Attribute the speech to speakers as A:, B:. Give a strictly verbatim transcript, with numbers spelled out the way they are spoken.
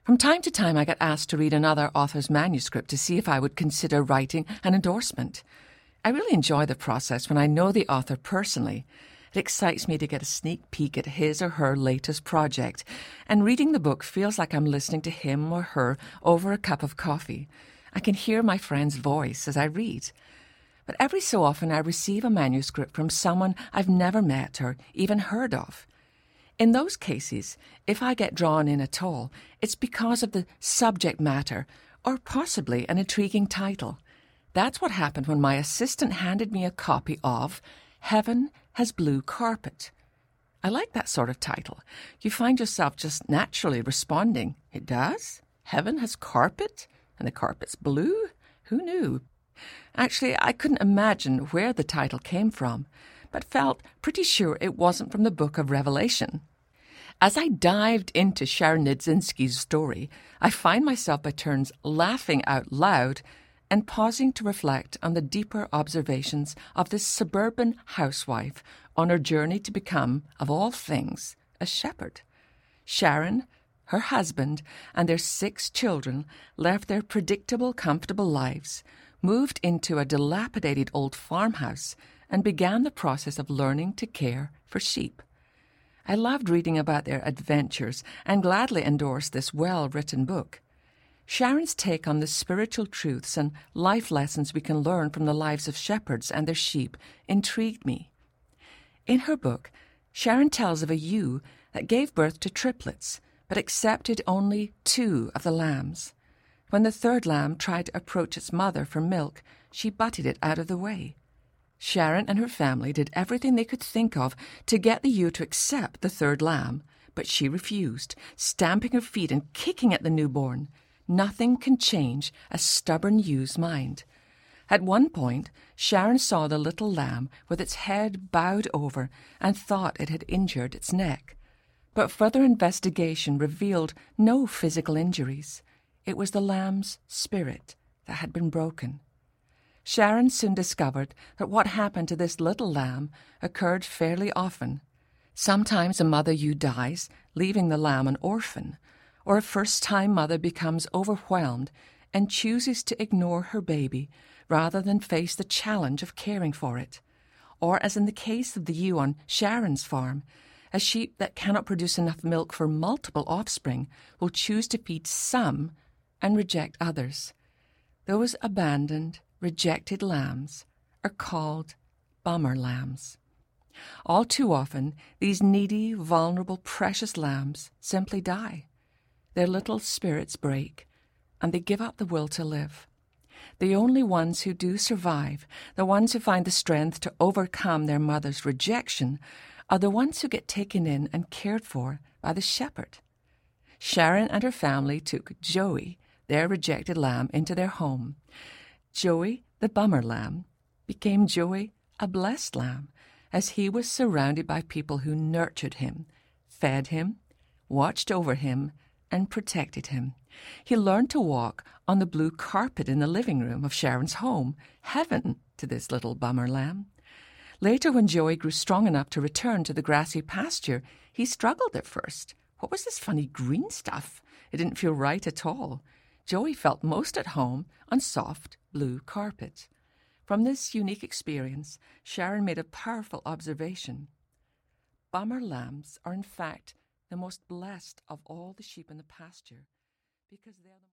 A: From time to time, I get asked to read another author's manuscript to see if I would consider writing an endorsement. I really enjoy the process when I know the author personally. It excites me to get a sneak peek at his or her latest project, and reading the book feels like I'm listening to him or her over a cup of coffee. I can hear my friend's voice as I read. But every so often I receive a manuscript from someone I've never met or even heard of. In those cases, if I get drawn in at all, it's because of the subject matter or possibly an intriguing title. That's what happened when my assistant handed me a copy of Heaven Has Blue Carpet. I like that sort of title. You find yourself just naturally responding, "It does? Heaven has carpet? And the carpet's blue? Who knew?" Actually, I couldn't imagine where the title came from, but felt pretty sure it wasn't from the Book of Revelation. As I dived into Sharon Niedzinski's story, I find myself by turns laughing out loud and pausing to reflect on the deeper observations of this suburban housewife on her journey to become, of all things, a shepherd. Sharon, her husband, and their six children left their predictable, comfortable lives, moved into a dilapidated old farmhouse, and began the process of learning to care for sheep. I loved reading about their adventures and gladly endorsed this well-written book. Sharon's take on the spiritual truths and life lessons we can learn from the lives of shepherds and their sheep intrigued me. In her book, Sharon tells of a ewe that gave birth to triplets, but accepted only two of the lambs. When the third lamb tried to approach its mother for milk, she butted it out of the way. Sharon and her family did everything they could think of to get the ewe to accept the third lamb, but she refused, stamping her feet and kicking at the newborn. Nothing can change a stubborn ewe's mind. At one point, Sharon saw the little lamb with its head bowed over and thought it had injured its neck. But further investigation revealed no physical injuries. It was the lamb's spirit that had been broken. Sharon soon discovered that what happened to this little lamb occurred fairly often. Sometimes a mother ewe dies, leaving the lamb an orphan, or a first-time mother becomes overwhelmed and chooses to ignore her baby rather than face the challenge of caring for it. Or, as in the case of the ewe on Sharon's farm, a sheep that cannot produce enough milk for multiple offspring will choose to feed some and reject others. Those abandoned, rejected lambs are called bummer lambs. All too often, these needy, vulnerable, precious lambs simply die. Their little spirits break, and they give up the will to live. The only ones who do survive, the ones who find the strength to overcome their mother's rejection, are the ones who get taken in and cared for by the shepherd. Sharon and her family took Joey, their rejected lamb, into their home. Joey, the bummer lamb, became Joey, a blessed lamb, as he was surrounded by people who nurtured him, fed him, watched over him, and protected him. He learned to walk on the blue carpet in the living room of Sharon's home, heaven to this little bummer lamb. Later, when Joey grew strong enough to return to the grassy pasture, he struggled at first. What was this funny green stuff? It didn't feel right at all. Joey felt most at home on soft blue carpet. From this unique experience, Sharon made a powerful observation. Bummer lambs are in fact the most blessed of all the sheep in the pasture because they are the